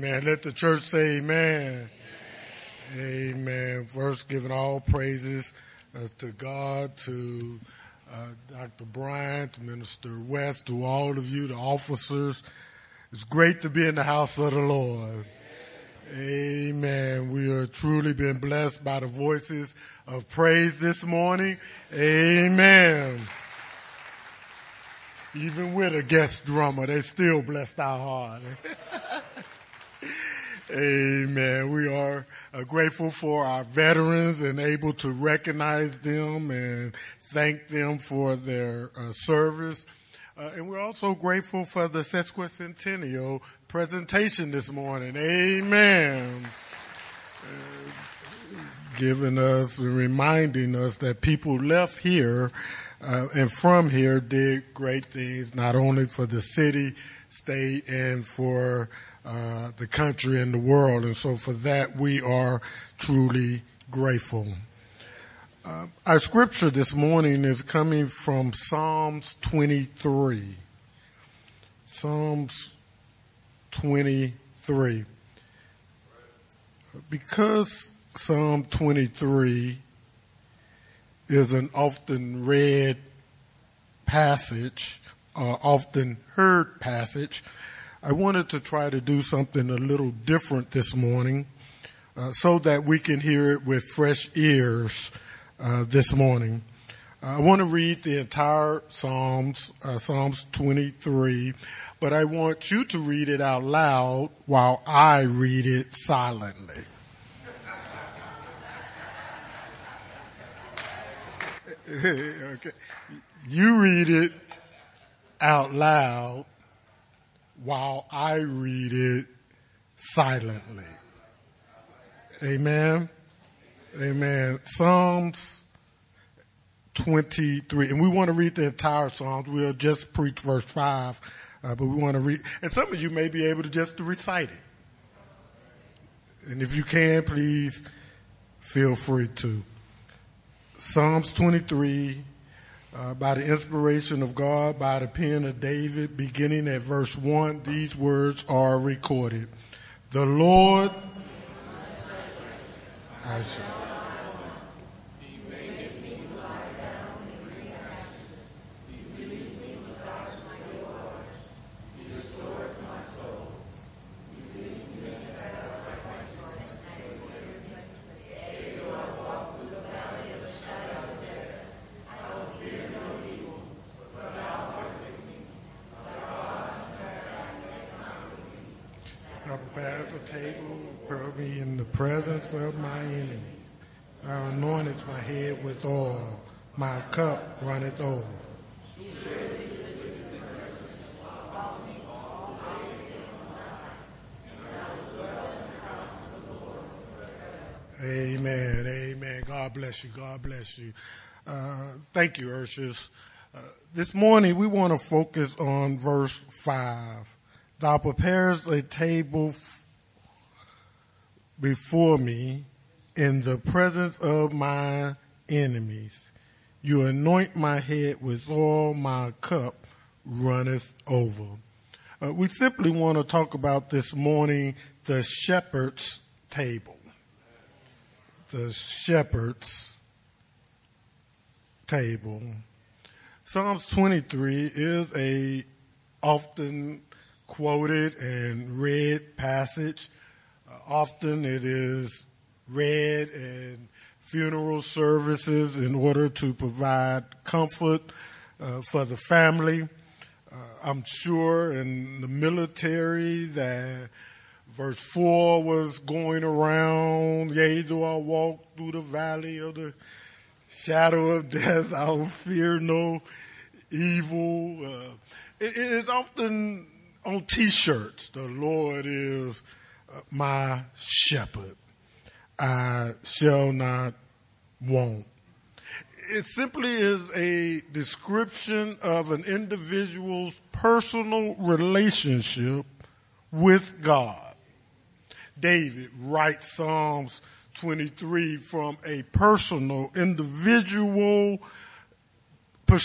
Amen. Let the church say amen. Amen. First, giving all praises to God, to Dr. Brian, to Minister West, to all of you, the officers. It's great to be in the house of the Lord. Amen. We are truly been blessed by the voices of praise this morning. Amen. Even with a guest drummer, they still blessed our heart. Amen. We are grateful for our veterans and able to recognize them and thank them for their service. And we're also grateful for the sesquicentennial presentation this morning. Amen. Giving us and reminding us that people left here and from here did great things, not only for the city, state, and for the country and the world. And so for that, we are truly grateful. Our scripture this morning is coming from Psalms 23. Psalms 23. Because Psalm 23 is an often read passage, often heard passage, I wanted to try to do something a little different this morning so that we can hear it with fresh ears this morning. I want to read the entire Psalms 23, but I want you to read it out loud while I read it silently. Okay. You read it out loud while I read it silently. Amen. Amen. Psalms 23. And we want to read the entire Psalms. We'll just preach verse 5. But we want to read. And some of you may be able to just recite it. And if you can, please feel free to. Psalms 23. By the inspiration of God, by the pen of David, beginning at verse 1, these words are recorded. The Lord, prepare the table for me in the presence of my enemies. Thou anointest my head with oil. My cup runneth over. Amen. Amen. God bless you. God bless you. Thank you, Urshus. This morning we want to focus on verse 5. Thou preparest a table before me in the presence of my enemies. You anoint my head with oil, my cup runneth over. We simply want to talk about this morning the shepherd's table. The shepherd's table. Psalms 23 is a often quoted and read passage. Often it is read in funeral services in order to provide comfort for the family. I'm sure in the military that verse 4 was going around, yea, though I walk through the valley of the shadow of death, I will fear no evil. It is often on t-shirts. The Lord is my shepherd. I shall not want. It simply is a description of an individual's personal relationship with God. David writes Psalms 23 from a personal, individual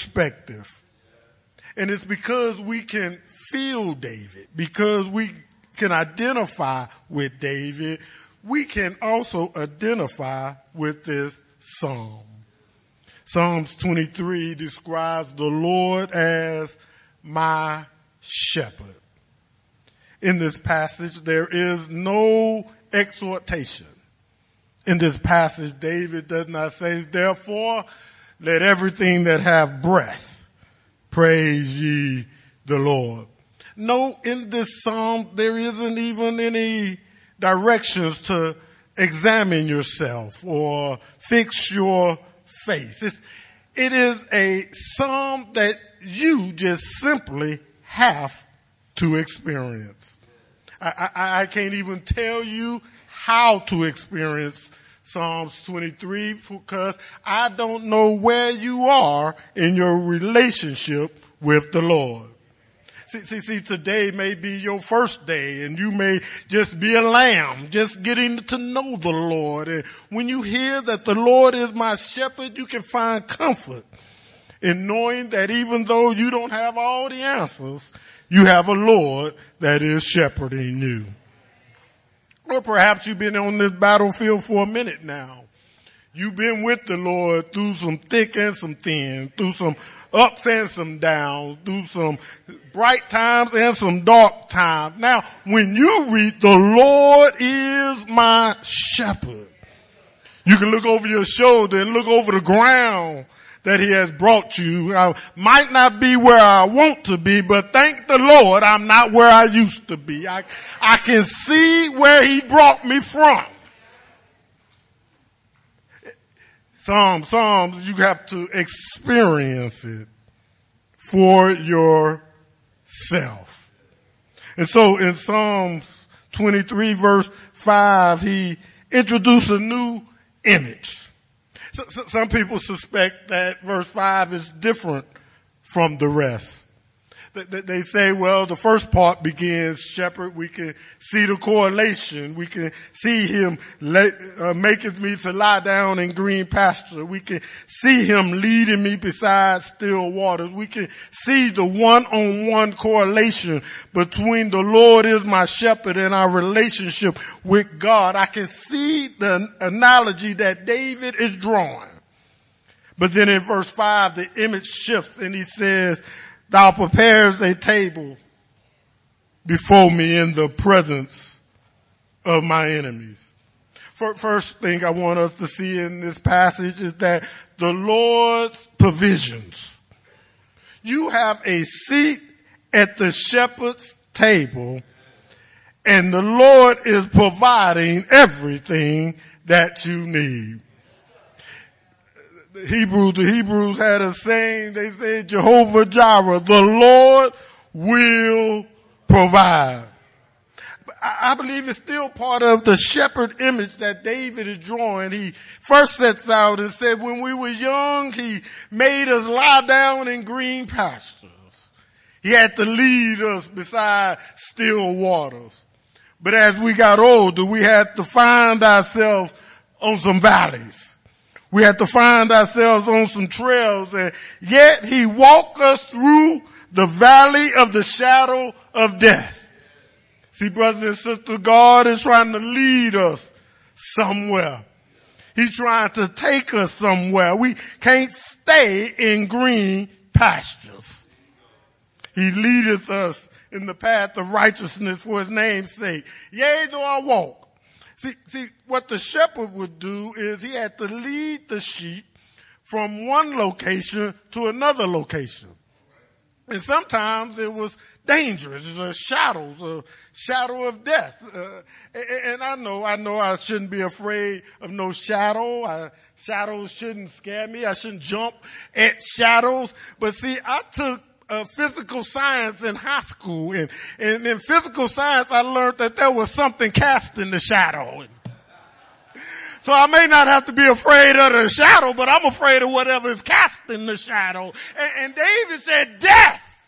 perspective. And it's because we can feel David, because we can identify with David, we can also identify with this psalm. Psalms 23 describes the Lord as my shepherd. In this passage, there is no exhortation. In this passage, David does not say, therefore, let everything that have breath praise ye the Lord. No, in this psalm, there isn't even any directions to examine yourself or fix your face. It is a psalm that you just simply have to experience. I can't even tell you how to experience Psalms 23 because I don't know where you are in your relationship with the Lord. See, today may be your first day and you may just be a lamb, just getting to know the Lord. And when you hear that the Lord is my shepherd, you can find comfort in knowing that even though you don't have all the answers, you have a Lord that is shepherding you. Or perhaps you've been on this battlefield for a minute now. You've been with the Lord through some thick and some thin, through some ups and some downs, through some bright times and some dark times. Now, when you read, the Lord is my shepherd, you can look over your shoulder and look over the ground that he has brought you. I might not be where I want to be, but thank the Lord I'm not where I used to be. I can see where he brought me from. Psalms, you have to experience it for yourself. And so in Psalms 23 verse 5, he introduced a new image. So some people suspect that verse 5 is different from the rest. They say, well, the first part begins shepherd. We can see the correlation. We can see him maketh me to lie down in green pasture. We can see him leading me beside still waters. We can see the one-on-one correlation between the Lord is my shepherd and our relationship with God. I can see the analogy that David is drawing. But then in verse 5, the image shifts and he says, thou prepares a table before me in the presence of my enemies. First thing I want us to see in this passage is that the Lord's provisions. You have a seat at the shepherd's table and the Lord is providing everything that you need. The Hebrews had a saying, they said, Jehovah Jireh, the Lord will provide. But I believe it's still part of the shepherd image that David is drawing. He first sets out and said, when we were young, he made us lie down in green pastures. He had to lead us beside still waters. But as we got older, we had to find ourselves on some valleys. We had to find ourselves on some trails, and yet he walked us through the valley of the shadow of death. See, brothers and sisters, God is trying to lead us somewhere. He's trying to take us somewhere. We can't stay in green pastures. He leadeth us in the path of righteousness for his name's sake. Yea, though I walk. See, what the shepherd would do is he had to lead the sheep from one location to another location. And sometimes it was dangerous. It was a shadow of death. And I know I shouldn't be afraid of no shadow. Shadows shouldn't scare me. I shouldn't jump at shadows. But see, I took physical science in high school, and in physical science I learned that there was something cast in the shadow. So I may not have to be afraid of the shadow, but I'm afraid of whatever is cast in the shadow. And David said death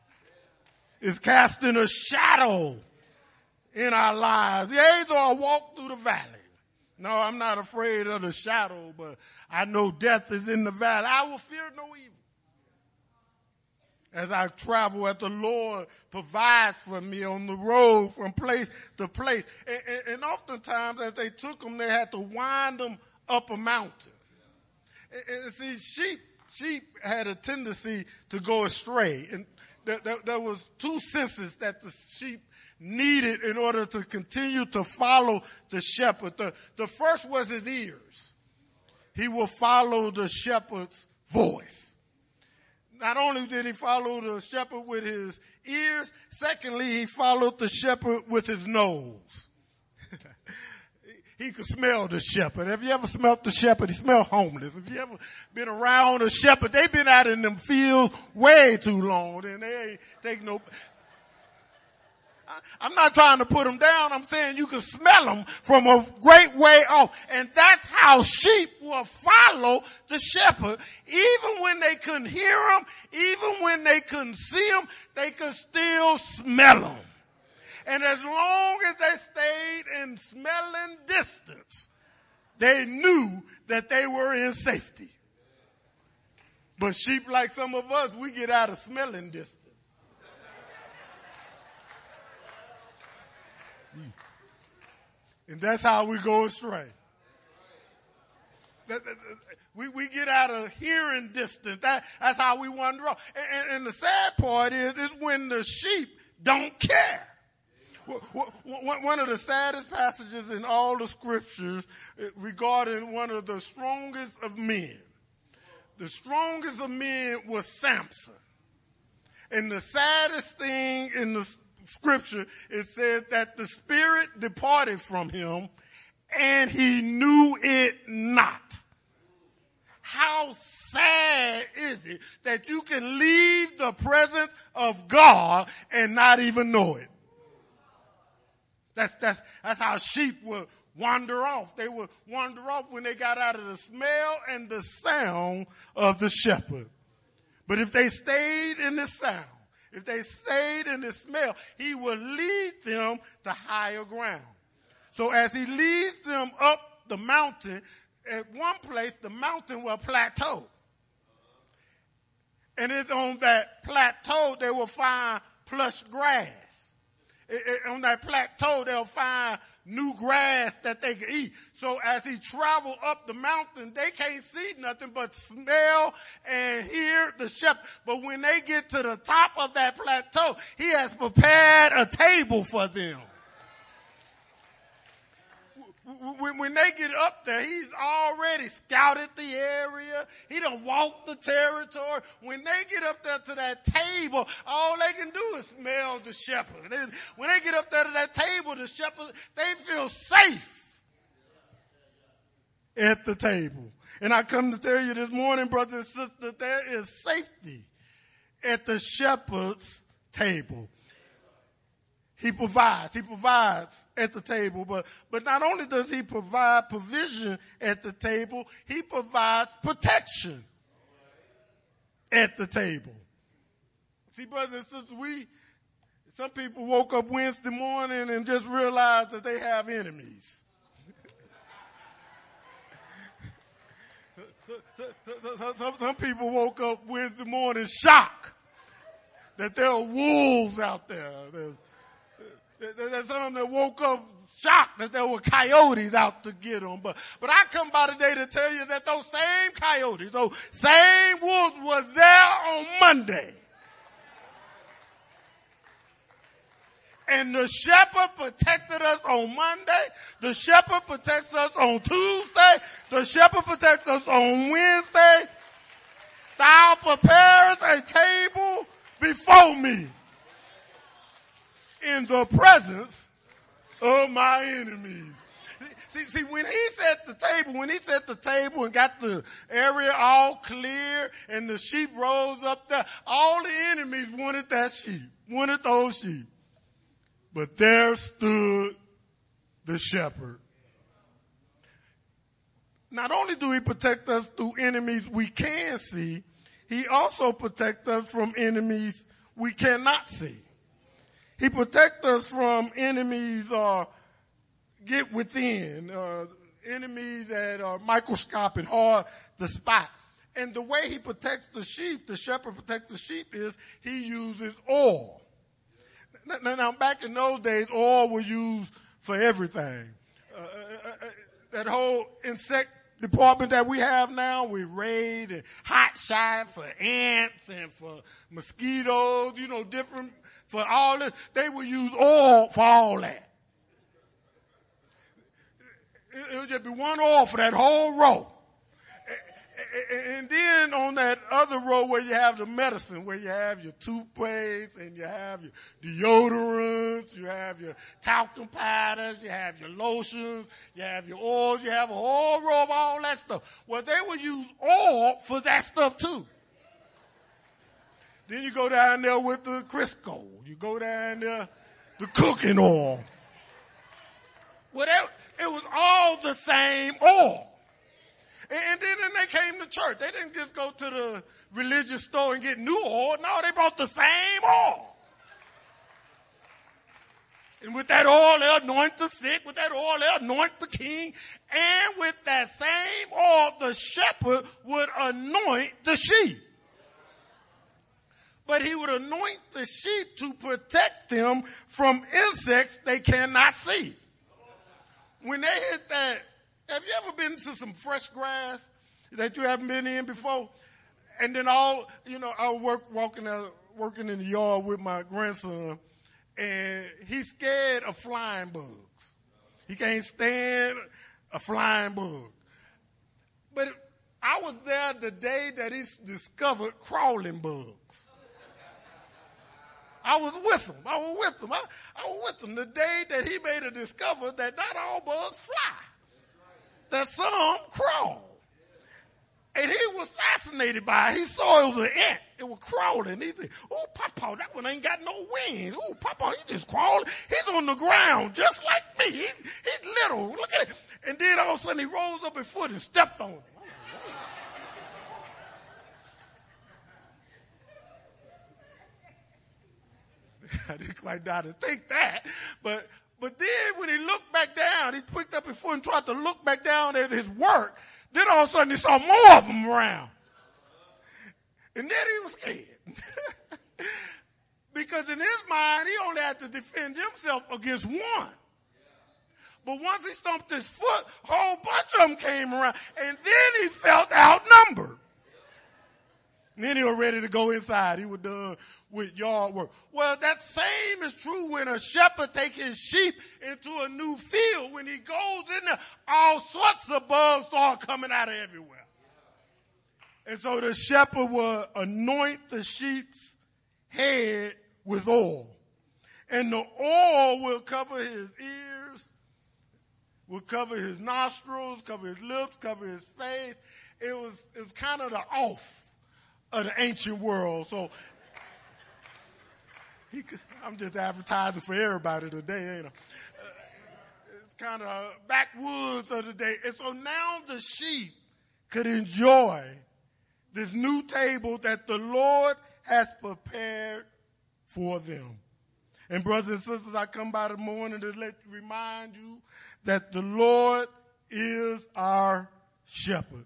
is casting a shadow in our lives. Yea, though I walk through the valley. No, I'm not afraid of the shadow, but I know death is in the valley. I will fear no evil. As I travel, as the Lord provides for me on the road from place to place. And oftentimes as they took them, they had to wind them up a mountain. And see, sheep had a tendency to go astray. And there was two senses that the sheep needed in order to continue to follow the shepherd. The first was his ears. He will follow the shepherd's voice. Not only did he follow the shepherd with his ears, secondly, he followed the shepherd with his nose. He could smell the shepherd. Have you ever smelled the shepherd? He smelled homeless. If you ever been around a shepherd, they've been out in them fields way too long, and they ain't take no. I'm not trying to put them down. I'm saying you can smell them from a great way off. And that's how sheep will follow the shepherd. Even when they couldn't hear him, even when they couldn't see him, they could still smell him. And as long as they stayed in smelling distance, they knew that they were in safety. But sheep, like some of us, we get out of smelling distance. And that's how we go astray. We get out of hearing distance. That's how we wander off. And the sad part is when the sheep don't care. One of the saddest passages in all the scriptures regarding one of the strongest of men. The strongest of men was Samson. And the saddest thing in the scripture, it says that the spirit departed from him and he knew it not. How sad is it that you can leave the presence of God and not even know it? That's how sheep would wander off. They would wander off when they got out of the smell and the sound of the shepherd. But if they stayed in the sound, if they stayed in the smell, he will lead them to higher ground. So as he leads them up the mountain, at one place the mountain will plateau. And it's on that plateau they will find plush grass. On that plateau they'll find new grass that they can eat. So as he travel up the mountain, they can't see nothing but smell and hear the shepherd. But when they get to the top of that plateau, he has prepared a table for them. When they get up there, he's already scouted the area. He done walked the territory. When they get up there to that table, all they can do is smell the shepherd. When they get up there to that table, the shepherd, they feel safe at the table. And I come to tell you this morning, brothers and sisters, there is safety at the shepherd's table. He provides at the table, but not only does he provide provision at the table, he provides protection at the table. See, brothers and sisters, some people woke up Wednesday morning and just realized that they have enemies. Some people woke up Wednesday morning shocked that there are wolves out there. There's some that woke up shocked that there were coyotes out to get them. But I come by today to tell you that those same coyotes, those same wolves was there on Monday. And the shepherd protected us on Monday. The shepherd protects us on Tuesday. The shepherd protects us on Wednesday. Thou preparest a table before me in the presence of my enemies. See, when he set the table and got the area all clear and the sheep rose up there, all the enemies wanted that sheep, wanted those sheep. But there stood the shepherd. Not only do he protect us through enemies we can see, he also protects us from enemies we cannot see. He protects us from enemies get within, enemies that are microscopic, hard to spot. And the way he protects the sheep, the shepherd protects the sheep, is he uses oil. Now back in those days, oil was used for everything. That whole insect department that we have now, we raid and hot shot for ants and for mosquitoes, different, for all this. They would use oil for all that. It would just be one oil for that whole row. And then on that other row where you have the medicine, where you have your toothpaste and you have your deodorants, you have your talcum powders, you have your lotions, you have your oils, you have a whole row of all that stuff. Well, they would use oil for that stuff too. Then you go down there with the Crisco. You go down there, the cooking oil. Whatever. It was all the same oil. And then they came to church. They didn't just go to the religious store and get new oil. No, they brought the same oil. And with that oil, they anoint the sick. With that oil, they anoint the king. And with that same oil, the shepherd would anoint the sheep. But he would anoint the sheep to protect them from insects they cannot see. When they hit that, have you ever been to some fresh grass that you haven't been in before? And then I was working in the yard with my grandson, and he's scared of flying bugs. He can't stand a flying bug. But I was there the day that he discovered crawling bugs. I was with him. I was with him the day that he made a discovery that not all bugs fly. That some crawl. And he was fascinated by it. He saw it was an ant. It was crawling. He said, "Oh, Papa, that one ain't got no wings. Oh, Papa, he just crawling. He's on the ground just like me. He's little. Look at it." And then all of a sudden he rose up his foot and stepped on it. I didn't quite know how to think that. But then when he looked back down, he picked up his foot and tried to look back down at his work. Then all of a sudden he saw more of them around. And then he was scared. Because in his mind, he only had to defend himself against one. But once he stomped his foot, a whole bunch of them came around. And then he felt outnumbered. And then he was ready to go inside. He was done with yard work. Well, that same is true when a shepherd takes his sheep into a new field. When he goes in there, all sorts of bugs start coming out of everywhere. And so the shepherd will anoint the sheep's head with oil. And the oil will cover his ears, will cover his nostrils, cover his lips, cover his face. It was kind of the off of the ancient world. So I'm just advertising for everybody today, ain't I? It's kind of backwoods of the day. And so now the sheep could enjoy this new table that the Lord has prepared for them. And brothers and sisters, I come by the morning to remind you that the Lord is our shepherd.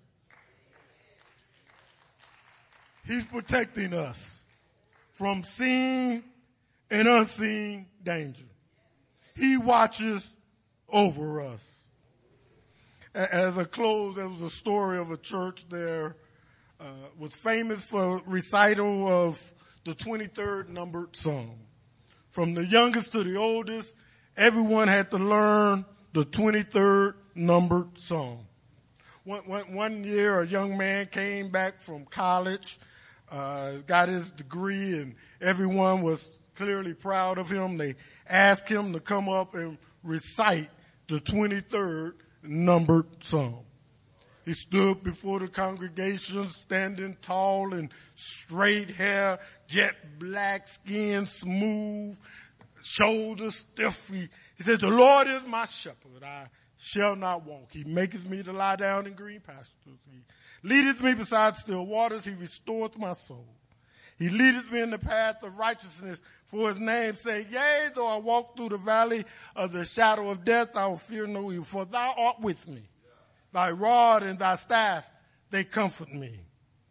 He's protecting us from seen and unseen danger. He watches over us. As a close, there was a story of a church there, was famous for recital of the 23rd numbered psalm. From the youngest to the oldest, everyone had to learn the 23rd numbered psalm. One year, a young man came back from college, got his degree, and everyone was clearly proud of him. They asked him to come up and recite the 23rd numbered psalm. He stood before the congregation, standing tall and straight hair, jet black skin, smooth, shoulders stiff. He said, "The Lord is my shepherd. I shall not want. He maketh me to lie down in green pastures. He leadeth me beside still waters. He restoreth my soul. He leadeth me in the path of righteousness for his name's sake. Yea, though I walk through the valley of the shadow of death, I will fear no evil, for thou art with me. Thy rod and thy staff, they comfort me.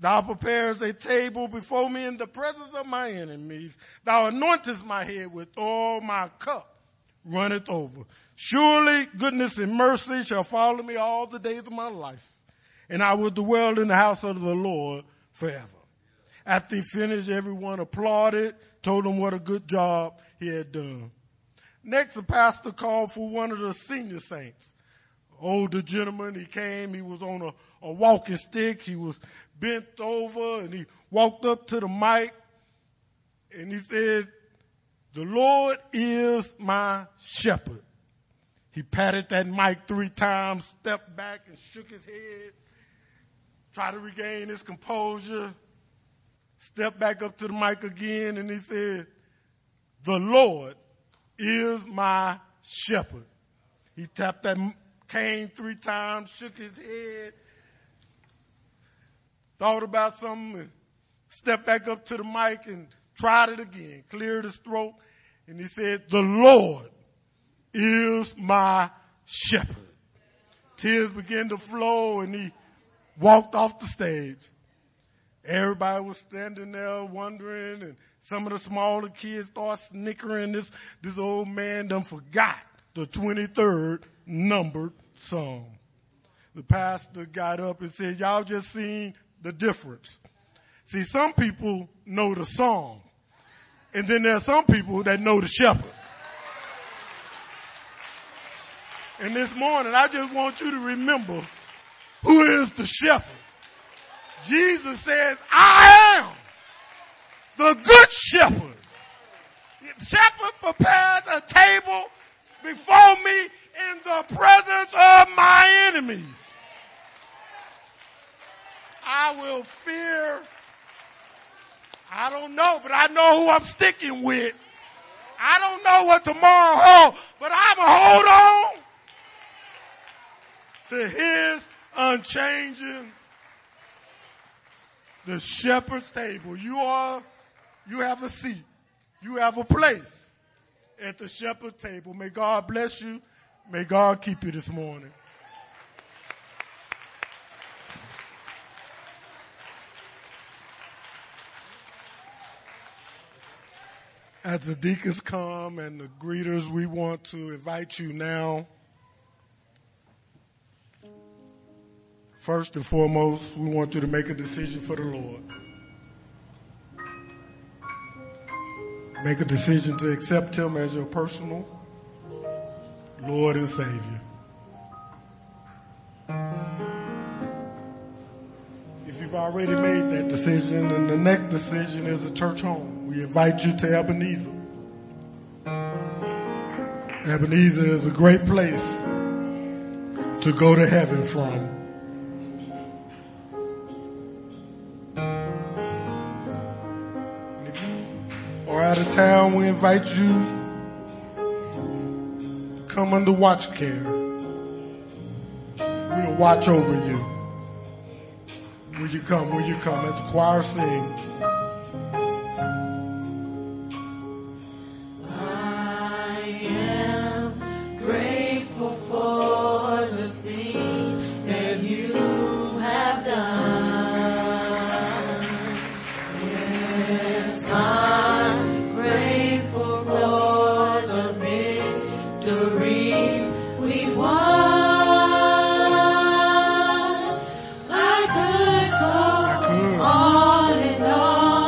Thou preparest a table before me in the presence of my enemies. Thou anointest my head with oil, my cup runneth over. Surely goodness and mercy shall follow me all the days of my life, and I will dwell in the house of the Lord forever. After he finished, everyone applauded, told him what a good job he had done. Next, the pastor called for one of the senior saints. Older gentleman, he came, he was on a walking stick, he was bent over, and he walked up to the mic, and he said, "The Lord is my shepherd." He patted that mic 3 times, stepped back and shook his head, tried to regain his composure, stepped back up to the mic again, and he said, "The Lord is my shepherd." He tapped that cane 3 times, shook his head, thought about something, and stepped back up to the mic and tried it again, cleared his throat, and he said, "The Lord is my shepherd." Tears began to flow, and he walked off the stage. Everybody was standing there wondering, and some of the smaller kids started snickering. This old man done forgot the 23rd numbered song. The pastor got up and said, "Y'all just seen the difference. See, some people know the song, and then there are some people that know the shepherd." And this morning, I just want you to remember who is the shepherd. Jesus says, "I am the good shepherd. The shepherd prepares a table before me in the presence of my enemies. I will fear, I don't know, but I know who I'm sticking with. I don't know what tomorrow holds, but I'm going to hold on to his unchanging, the shepherd's table." You have a seat. You have a place at the shepherd's table. May God bless you. May God keep you this morning. As the deacons come and the greeters, we want to invite you now. First and foremost, we want you to make a decision for the Lord. Make a decision to accept him as your personal Lord and Savior. If you've already made that decision, then the next decision is a church home. We invite you to Ebenezer. Ebenezer is a great place to go to heaven from. And if you are out of town, we invite you to come under watch care. We'll watch over you. Will you come? Will you come? As the choir sings. On and on.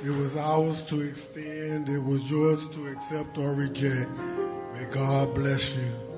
It was ours to extend. It was yours to accept or reject. May God bless you.